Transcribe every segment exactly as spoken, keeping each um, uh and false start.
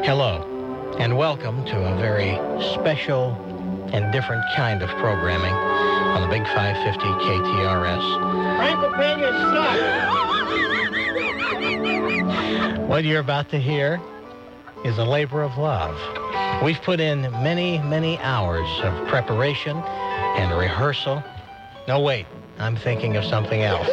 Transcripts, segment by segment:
Hello, and welcome to a very special and different kind of programming on the Big five fifty K T R S. Frank Opinion sucks. What you're about to hear is a labor of love. We've put in many, many hours of preparation and rehearsal. No, wait, I'm thinking of something else.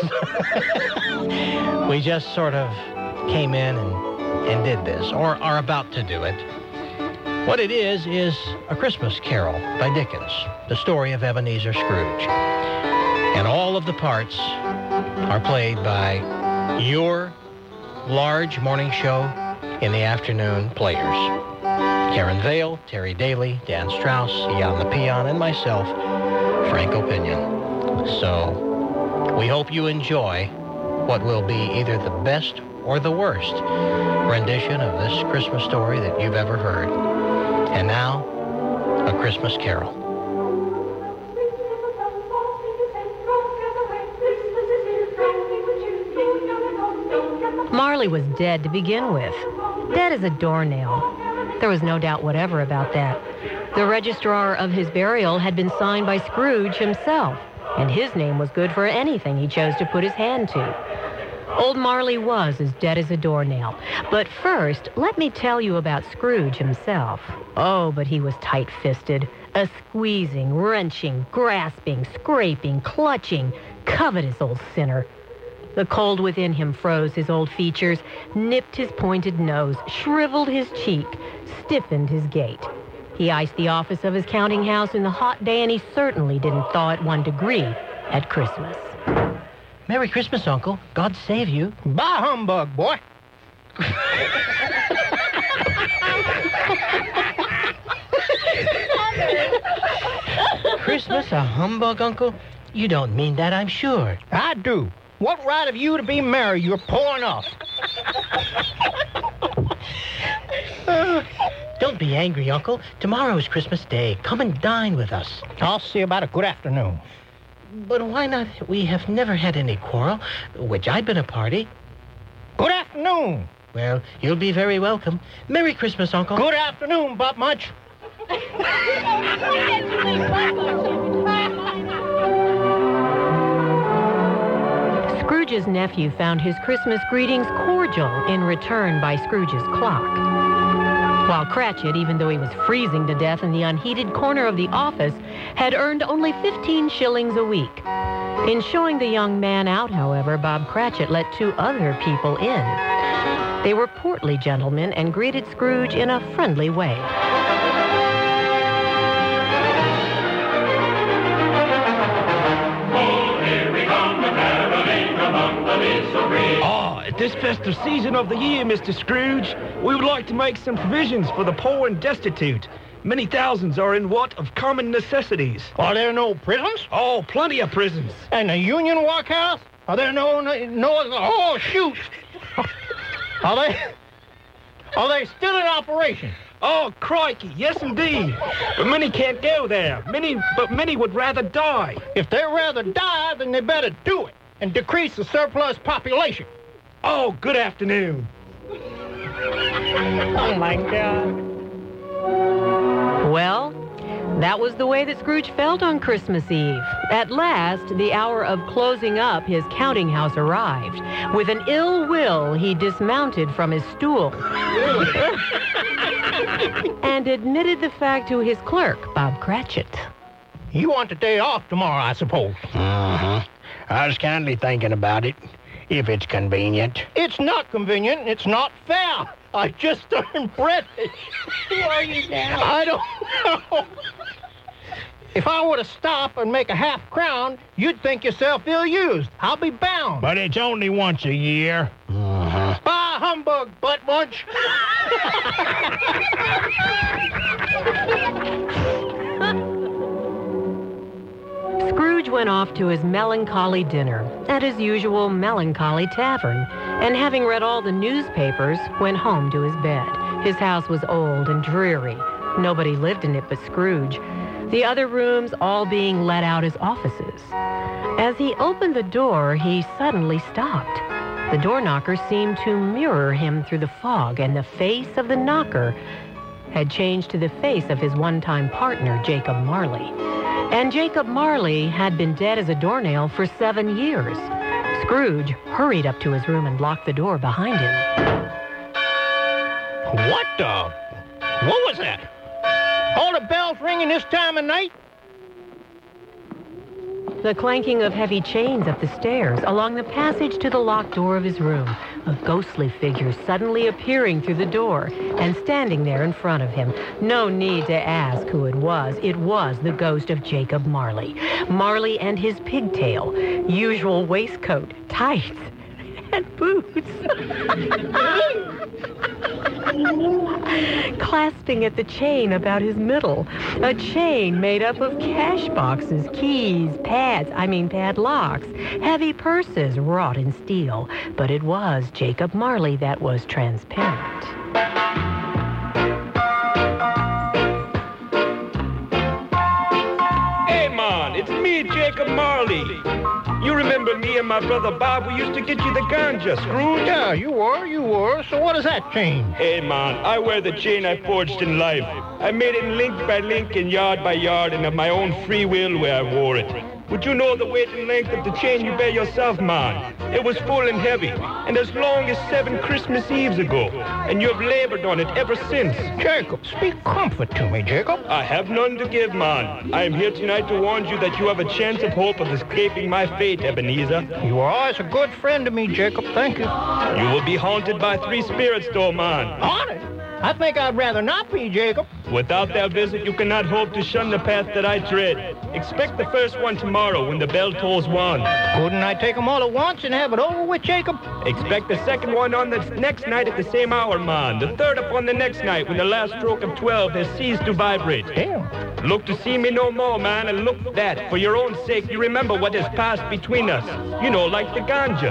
We just sort of came in and and did this, or are about to do it. What it is, is A Christmas Carol by Dickens, the story of Ebenezer Scrooge. And all of the parts are played by your large morning show in the afternoon players. Karen Vale, Terry Daly, Dan Strauss, Jan the Peon, and myself, Frank Opinion. So, we hope you enjoy what will be either the best or the worst rendition of this Christmas story that you've ever heard. And now, A Christmas Carol. Marley was dead to begin with. Dead as a doornail. There was no doubt whatever about that. The registrar of his burial had been signed by Scrooge himself, and his name was good for anything he chose to put his hand to. Old Marley was as dead as a doornail. But first, let me tell you about Scrooge himself. Oh, but he was tight-fisted, a squeezing, wrenching, grasping, scraping, clutching, covetous old sinner. The cold within him froze his old features, nipped his pointed nose, shriveled his cheek, stiffened his gait. He iced the office of his counting house in the hot day, and he certainly didn't thaw at one degree at Christmas. Merry Christmas, Uncle. God save you. Bah humbug, boy. Christmas a humbug, Uncle? You don't mean that, I'm sure. I do. What right have you to be merry? You're poor enough. uh, don't be angry, Uncle. Tomorrow is Christmas Day. Come and dine with us. I'll see about a good afternoon. But why not? We have never had any quarrel, which I've been a party. Good afternoon. Well, you'll be very welcome. Merry Christmas, Uncle. Good afternoon, Bob Munch. Scrooge's nephew found his Christmas greetings cordial in return by Scrooge's clock. While Cratchit, even though he was freezing to death in the unheated corner of the office, had earned only fifteen shillings a week. In showing the young man out, however, Bob Cratchit let two other people in. They were portly gentlemen and greeted Scrooge in a friendly way. Ah, at this festive season of the year, Mister Scrooge, we would like to make some provisions for the poor and destitute. Many thousands are in want of common necessities. Are there no prisons? Oh, plenty of prisons. And the Union Workhouse? Are there no, no, no oh, shoot. Are they, are they still in operation? Oh, crikey, yes, indeed. But many can't go there. Many, but many would rather die. If they'd rather die, then they better do it and decrease the surplus population. Oh, good afternoon. Oh, my God. Well, that was the way that Scrooge felt on Christmas Eve. At last, the hour of closing up his counting house arrived. With an ill will, he dismounted from his stool and admitted the fact to his clerk, Bob Cratchit. You want the day off tomorrow, I suppose. Uh-huh. I was kindly thinking about it, if it's convenient. It's not convenient. It's not fair. I just turned British. Who are you now? I don't know. If I were to stop and make a half crown, you'd think yourself ill-used. I'll be bound. But it's only once a year. Uh-huh. Bah humbug, butt munch. Scrooge went off to his melancholy dinner at his usual melancholy tavern, and having read all the newspapers, went home to his bed. His house was old and dreary. Nobody lived in it but Scrooge, the other rooms all being let out as offices. As he opened the door, he suddenly stopped. The door knocker seemed to mirror him through the fog, and the face of the knocker had changed to the face of his one-time partner, Jacob Marley. And Jacob Marley had been dead as a doornail for seven years. Scrooge hurried up to his room and locked the door behind him. What the? What was that? All the bells ringing this time of night? The clanking of heavy chains up the stairs, along the passage to the locked door of his room, a ghostly figure suddenly appearing through the door and standing there in front of him. No need to ask who it was. It was the ghost of Jacob Marley. Marley and his pigtail, usual waistcoat, tights, and boots. Clasping at the chain about his middle. A chain made up of cash boxes, keys, pads, I mean padlocks, heavy purses wrought in steel. But it was Jacob Marley that was transparent. Hey, man, it's me, Jacob Marley. You remember me and my brother Bob? We used to get you the ganja, Scrooge. Yeah, you were, you were. So what does that change? Hey, man, I wear the chain I forged in life. I made it link by link and yard by yard and of my own free will where I wore it. Would you know the weight and length of the chain you bear yourself, man? It was full and heavy, and as long as seven Christmas Eves ago, and you have labored on it ever since. Jacob, speak comfort to me, Jacob. I have none to give, man. I am here tonight to warn you that you have a chance of hope of escaping my fate, Ebenezer. You are always a good friend to me, Jacob. Thank you. You will be haunted by three spirits, though, man. Haunted? I think I'd rather not be, Jacob. Without their visit, you cannot hope to shun the path that I tread. Expect the first one tomorrow when the bell tolls one. Couldn't I take them all at once and have it over with, Jacob? Expect the second one on the next night at the same hour, man. The third upon the next night when the last stroke of twelve has ceased to vibrate. Damn. Look to see me no more, man, and look that, for your own sake, you remember what has passed between us. You know, like the ganja.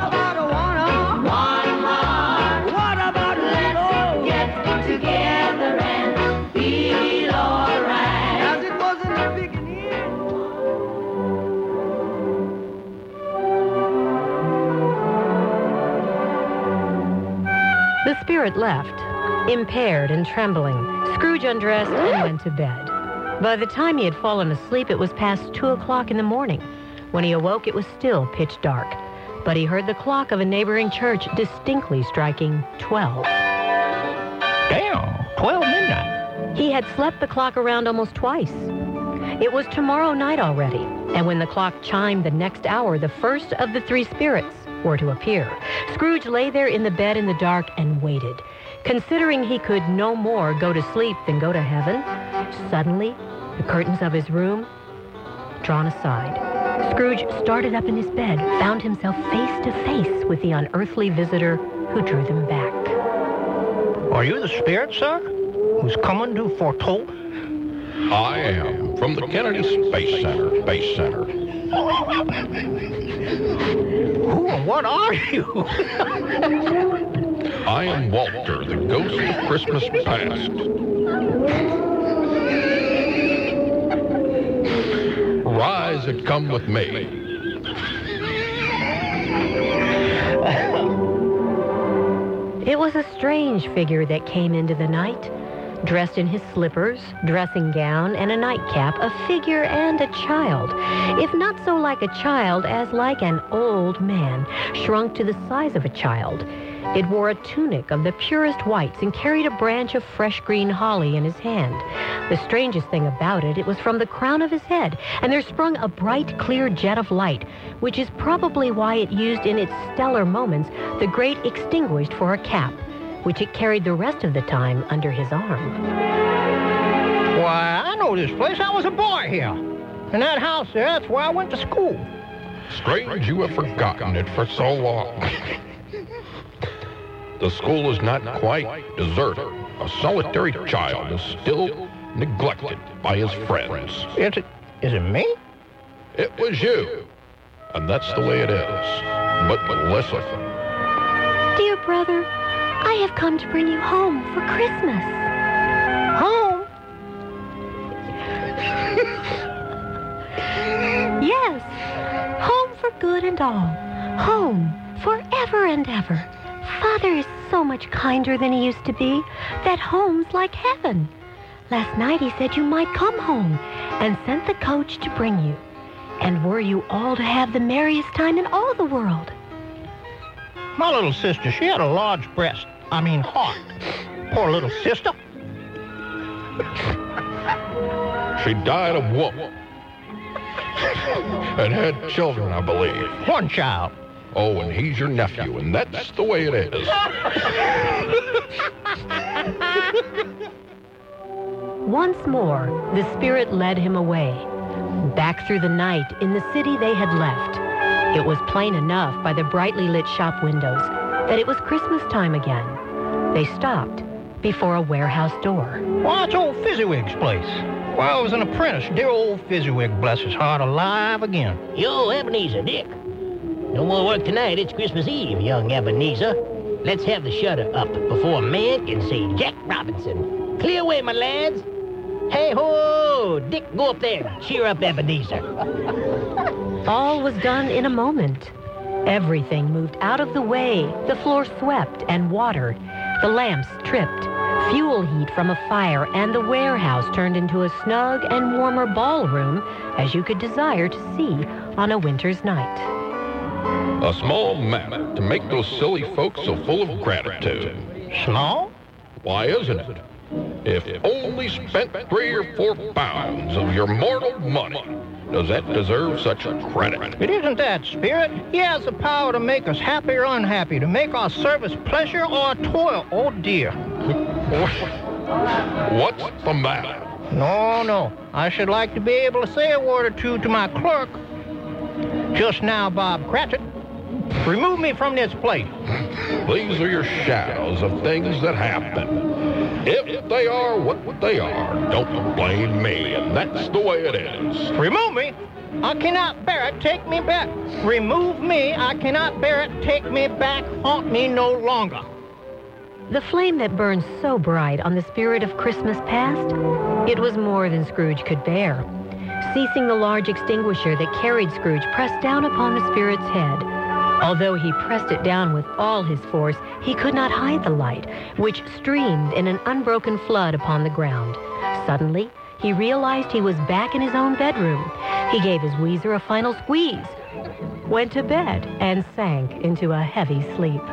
What about let's get together and feel alright, as it was in the beginning. The spirit left, impaired and trembling. Scrooge undressed and went to bed. By the time he had fallen asleep, it was past two o'clock in the morning. When he awoke, it was still pitch dark. But he heard the clock of a neighboring church distinctly striking twelve. Damn, twelve midnight. He had slept the clock around almost twice. It was tomorrow night already, and when the clock chimed the next hour, the first of the three spirits were to appear. Scrooge lay there in the bed in the dark and waited, considering he could no more go to sleep than go to heaven. Suddenly, the curtains of his room drawn aside. Scrooge started up in his bed, found himself face to face with the unearthly visitor who drew them back. Are you the spirit, sir, who's coming to foretold? I am, from the Kennedy Space Center, Space Center. Who and what are you? I am Walter, the ghost of Christmas past. Rise and come with me. It was a strange figure that came into the night. Dressed in his slippers, dressing gown, and a nightcap, a figure and a child. If not so like a child as like an old man, shrunk to the size of a child. It wore a tunic of the purest whites and carried a branch of fresh green holly in his hand. The strangest thing about it, it was from the crown of his head, and there sprung a bright, clear jet of light, which is probably why it used in its stellar moments the great extinguished for a cap, which it carried the rest of the time under his arm. Why, I know this place. I was a boy here. And that house there, that's where I went to school. Strange you have forgotten it for so long. The school is not quite deserted. A solitary child is still neglected by his friends. Is it, is it me? It was you. And that's the way it is. But listen. Dear brother, I have come to bring you home for Christmas. Home? Yes, home for good and all. Home forever and ever. Father is so much kinder than he used to be. That home's like heaven. Last night he said you might come home and sent the coach to bring you. And were you all to have the merriest time in all the world? My little sister, she had a large breast. I mean, heart. Poor little sister. She died of whoop. And had children, I believe. One child. Oh, and he's your nephew, and that's the way it is. Once more, the spirit led him away. Back through the night in the city they had left. It was plain enough by the brightly lit shop windows that it was Christmas time again. They stopped before a warehouse door. Why, it's old Fezziwig's place. While I was an apprentice, dear old Fezziwig, bless his heart, alive again. Yo, Ebenezer, Dick. No more work tonight. It's Christmas Eve, young Ebenezer. Let's have the shutter up before a man can say Jack Robinson. Clear away, my lads. Hey, ho! Dick, go up there. Cheer up, Ebenezer. All was done in a moment. Everything moved out of the way. The floor swept and watered. The lamps tripped. Fuel heat from a fire, and the warehouse turned into a snug and warmer ballroom as you could desire to see on a winter's night. A small matter to make those silly folks so full of gratitude. Small? Why isn't it? If only spent three or four pounds of your mortal money, does that deserve such credit? It isn't that, Spirit. He has the power to make us happy or unhappy, to make our service pleasure or toil. Oh, dear. What's the matter? No, no. I should like to be able to say a word or two to my clerk. Just now, Bob Cratchit. Remove me from this place. These are your shadows of things that happen. If they are what they are, don't blame me, and that's the way it is. Remove me? I cannot bear it. Take me back. Remove me. I cannot bear it. Take me back. Haunt me no longer. The flame that burned so bright on the spirit of Christmas past, it was more than Scrooge could bear. Ceasing the large extinguisher that carried Scrooge pressed down upon the spirit's head. Although he pressed it down with all his force, he could not hide the light, which streamed in an unbroken flood upon the ground. Suddenly, he realized he was back in his own bedroom. He gave his Weezer a final squeeze, went to bed, and sank into a heavy sleep.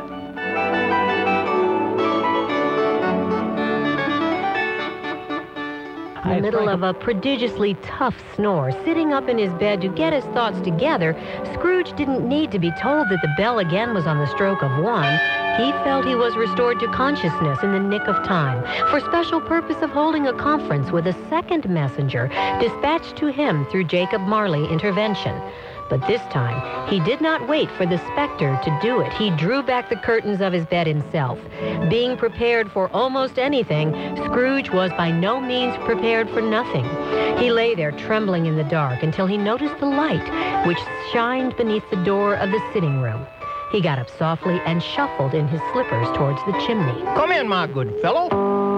In the middle of a prodigiously tough snore, sitting up in his bed to get his thoughts together, Scrooge didn't need to be told that the bell again was on the stroke of one. He felt he was restored to consciousness in the nick of time, for special purpose of holding a conference with a second messenger dispatched to him through Jacob Marley intervention. But this time, he did not wait for the specter to do it. He drew back the curtains of his bed himself. Being prepared for almost anything, Scrooge was by no means prepared for nothing. He lay there trembling in the dark until he noticed the light which shined beneath the door of the sitting room. He got up softly and shuffled in his slippers towards the chimney. Come in, my good fellow.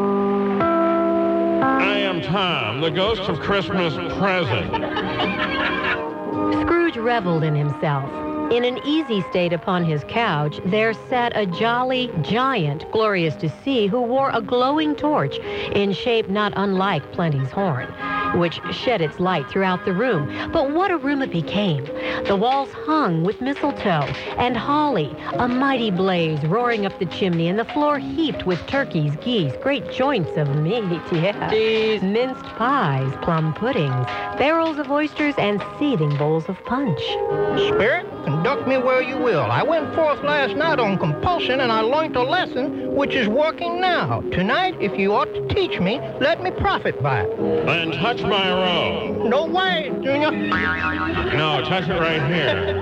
I am Tom, the ghost of Christmas present. Scrooge reveled in himself. In an easy state upon his couch, there sat a jolly giant, glorious to see, who wore a glowing torch in shape not unlike Plenty's horn, which shed its light throughout the room. But what a room it became! The walls hung with mistletoe and holly, a mighty blaze roaring up the chimney, and the floor heaped with turkeys, geese, great joints of meat, yeah, Cheese. Minced pies, plum puddings, barrels of oysters, and seething bowls of punch. Spirit, conduct me where you will. I went forth last night on compulsion, and I learned a lesson which is working now. Tonight, if you ought to teach me, let me profit by it. Then touch my robe. No way, Junior. No, touch it right here.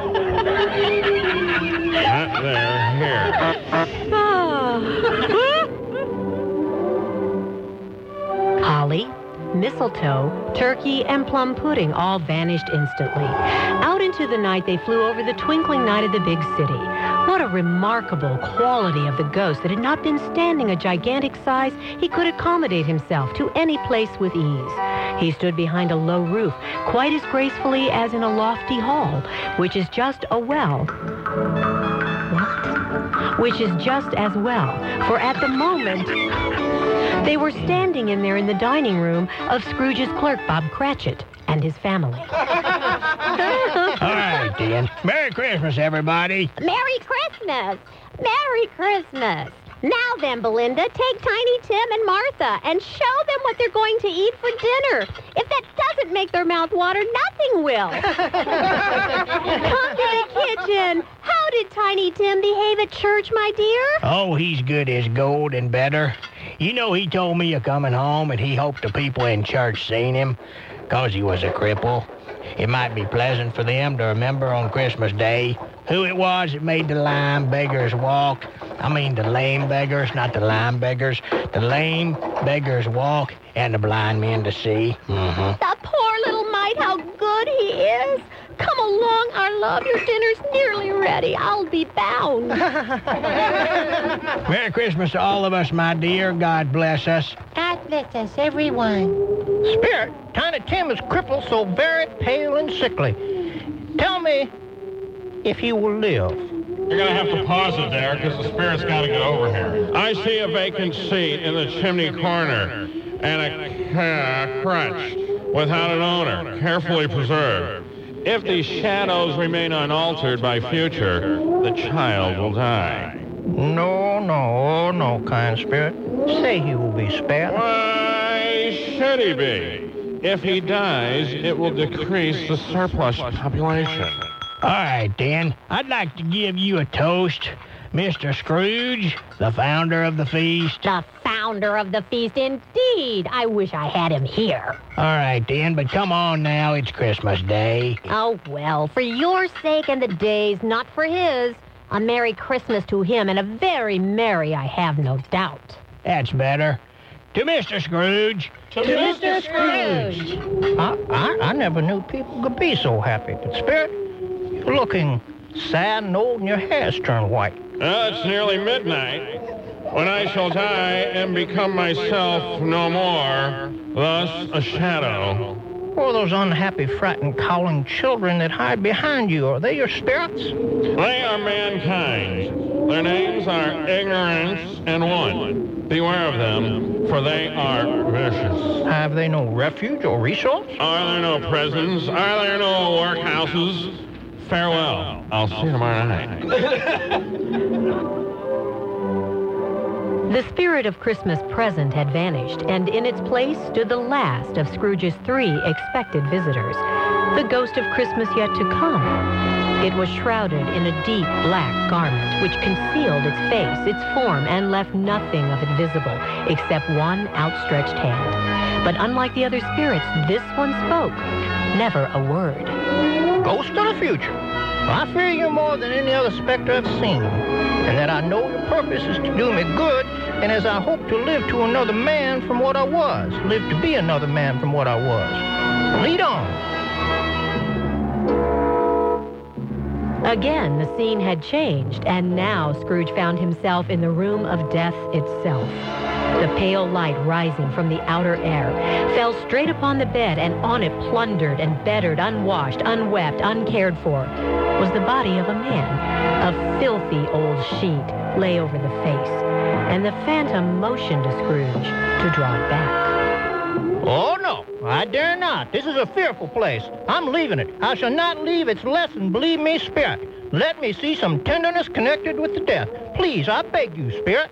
Not there, here. Holly, mistletoe, turkey, and plum pudding all vanished instantly. Out into the night they flew over the twinkling night of the big city. What a remarkable quality of the ghost that had not been standing a gigantic size, he could accommodate himself to any place with ease. He stood behind a low roof, quite as gracefully as in a lofty hall, which is just a well. What? which is just as well, for at the moment, they were standing in there in the dining room of Scrooge's clerk, Bob Cratchit, and his family. All right, then. Merry Christmas, everybody. Merry Christmas! Merry Christmas! Now then, Belinda, take Tiny Tim and Martha and show them what they're going to eat for dinner. If that doesn't make their mouth water, nothing will. Come to the kitchen. How did Tiny Tim behave at church, my dear? Oh, he's good as gold and better. You know, he told me a coming home and he hoped the people in church seen him, 'cause he was a cripple. It might be pleasant for them to remember on Christmas Day who it was that made the lame beggars walk. I mean the lame beggars, not the lime beggars. The lame beggars walk and the blind men to see. Mm-hmm. The poor little mite, how good he is. Come along, our love. Your dinner's nearly ready. I'll be bound. Merry Christmas to all of us, my dear. God bless us. God bless us, everyone. Spirit, Tiny Tim is crippled, so very pale and sickly. Tell me if he will live. You're going to have to pause it there because the spirit's got to get over here. I see a vacant seat in the chimney corner and a uh, crutch without an owner, carefully preserved. If these shadows remain unaltered by future, the child will die. No, no, no, kind spirit. Say he will be spared. Why should he be? If he dies, it will decrease the surplus population. All right, then. I'd like to give you a toast. Mister Scrooge, the founder of the feast. The founder of the feast, indeed. I wish I had him here. All right, then, but come on now. It's Christmas Day. Oh, well, for your sake and the day's, not for his. A Merry Christmas to him, and a very merry, I have no doubt. That's better. To Mister Scrooge. To, to Mister Scrooge. I, I, I never knew people could be so happy. But, Spirit, you're looking sad and old and your hair's turned white. Well, it's nearly midnight, when I shall die and become myself no more, thus a shadow. Or those unhappy, frightened, cowling children that hide behind you, are they your spirits? They are mankind. Their names are Ignorance and One. Beware of them, for they are vicious. Have they no refuge or resource? Are there no prisons? Are there no workhouses? Farewell. I'll see you tomorrow night. The spirit of Christmas present had vanished, and in its place stood the last of Scrooge's three expected visitors, the ghost of Christmas yet to come. It was shrouded in a deep black garment, which concealed its face, its form, and left nothing of it visible, except one outstretched hand. But unlike the other spirits, this one spoke, never a word. Ghost of the future. I fear you more than any other specter I've seen, and that I know your purpose is to do me good, and as I hope to live to another man from what I was, live to be another man from what I was. Lead on. Again, the scene had changed, and now Scrooge found himself in the room of death itself. The pale light rising from the outer air fell straight upon the bed, and on it, plundered and bettered, unwashed, unwept, uncared for, was the body of a man. A filthy old sheet lay over the face, and the phantom motioned to Scrooge to draw it back. Oh, no, I dare not. This is a fearful place. I'm leaving it. I shall not leave its lesson, believe me, Spirit. Let me see some tenderness connected with the death. Please, I beg you, Spirit.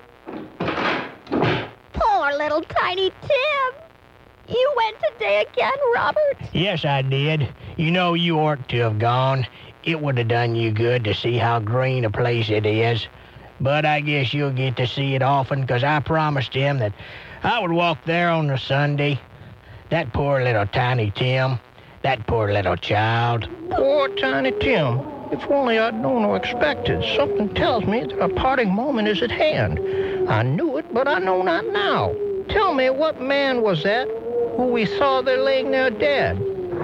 Poor little Tiny Tim. You went today again, Robert? Yes, I did. You know, you ought to have gone. It would have done you good to see how green a place it is. But I guess you'll get to see it often, because I promised him that I would walk there on a Sunday. That poor little Tiny Tim. That poor little child. Poor Tiny Tim. If only I'd known or expected. Something tells me that a parting moment is at hand. I knew it, but I know not now. Tell me, what man was that who we saw there laying there dead?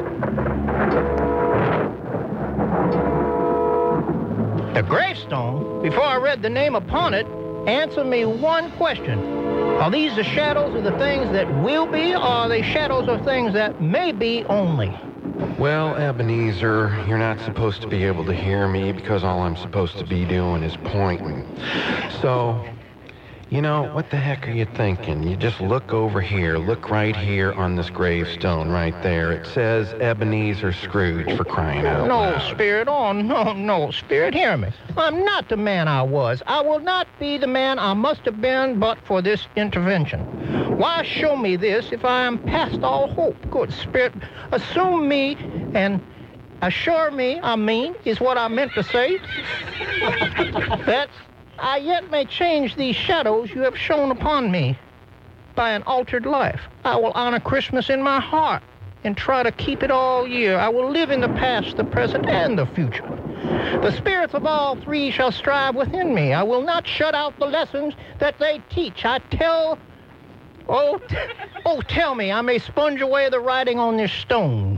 The gravestone, before I read the name upon it, answer me one question. Are these the shadows of the things that will be, or are they shadows of things that may be only? Well, Ebenezer, you're not supposed to be able to hear me because all I'm supposed to be doing is pointing. So, you know, what the heck are you thinking? You just look over here, look right here on this gravestone right there. It says Ebenezer Scrooge, for crying out No, loud. Spirit, oh, no, no, Spirit, hear me. I'm not the man I was. I will not be the man I must have been but for this intervention. Why show me this if I am past all hope? Good Spirit, assume me and assure me, I mean, is what I meant to say, that I yet may change these shadows you have shown upon me by an altered life. I will honor Christmas in my heart and try to keep it all year. I will live in the past, the present, and the future. The spirits of all three shall strive within me. I will not shut out the lessons that they teach. I tell... Oh, t- oh, tell me, I may sponge away the writing on this stone.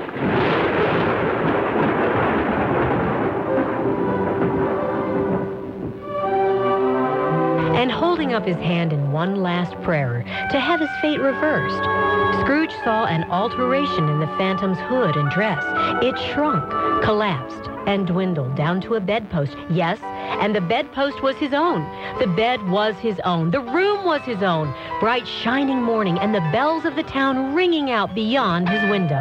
And holding up his hand in one last prayer to have his fate reversed, Scrooge saw an alteration in the Phantom's hood and dress. It shrunk, collapsed, and dwindled down to a bedpost. Yes, and the bedpost was his own. The bed was his own. The room was his own. Bright, shining morning, and the bells of the town ringing out beyond his window.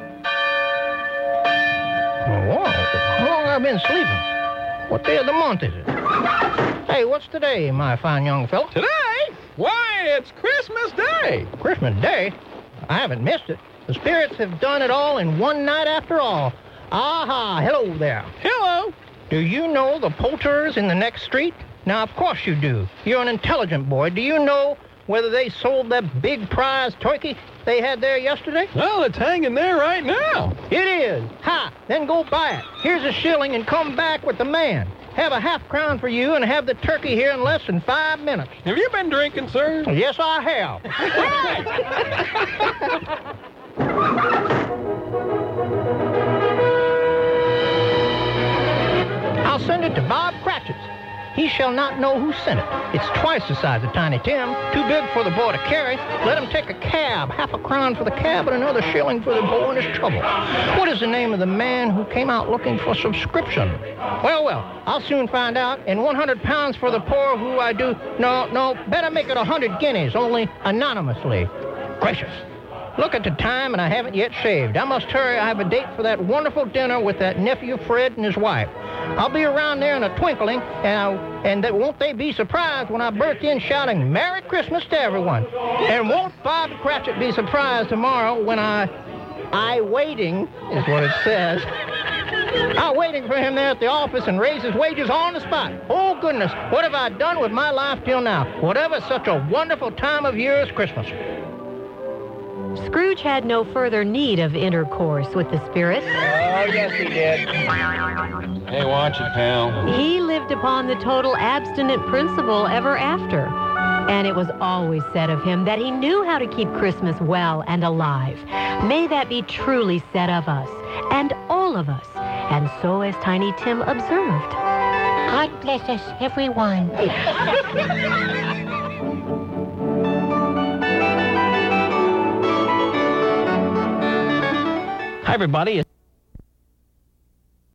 Oh, wow. How long have I been sleeping? What day of the month is it? Hey, what's today, my fine young fellow? Today? Why, it's Christmas Day. Christmas Day? I haven't missed it. The spirits have done it all in one night after all. Aha, hello there. Hello. Do you know the Poulterers in the next street? Now, of course you do. You're an intelligent boy. Do you know whether they sold that big prize turkey they had there yesterday? Well, it's hanging there right now. It is. Ha! Then go buy it. Here's a shilling and come back with the man. Have a half crown for you and have the turkey here in less than five minutes. Have you been drinking, sir? Yes, I have. I'll send it to Bob Cratchit's. He shall not know who sent it. It's twice the size of Tiny Tim. Too big for the boy to carry. Let him take a cab. Half a crown for the cab and another shilling for the boy in his trouble. What is the name of the man who came out looking for subscription? Well, well, I'll soon find out. And one hundred pounds for the poor who I do... No, no, better make it one hundred guineas, only anonymously. Gracious. Look at the time, and I haven't yet shaved. I must hurry. I have a date for that wonderful dinner with that nephew Fred and his wife. I'll be around there in a twinkling, and, I, and they, won't they be surprised when I burst in shouting, Merry Christmas to everyone. And won't Bob Cratchit be surprised tomorrow when I... I waiting, is what it says. I'm waiting for him there at the office and raise his wages on the spot. Oh, goodness, what have I done with my life till now? Whatever such a wonderful time of year as Christmas. Scrooge had no further need of intercourse with the spirits. Oh, yes, he did. Hey, watch it, pal. He lived upon the total abstinent principle ever after. And it was always said of him that he knew how to keep Christmas well and alive. May that be truly said of us, and all of us. And so, as Tiny Tim observed, God bless us, everyone. Hi, everybody.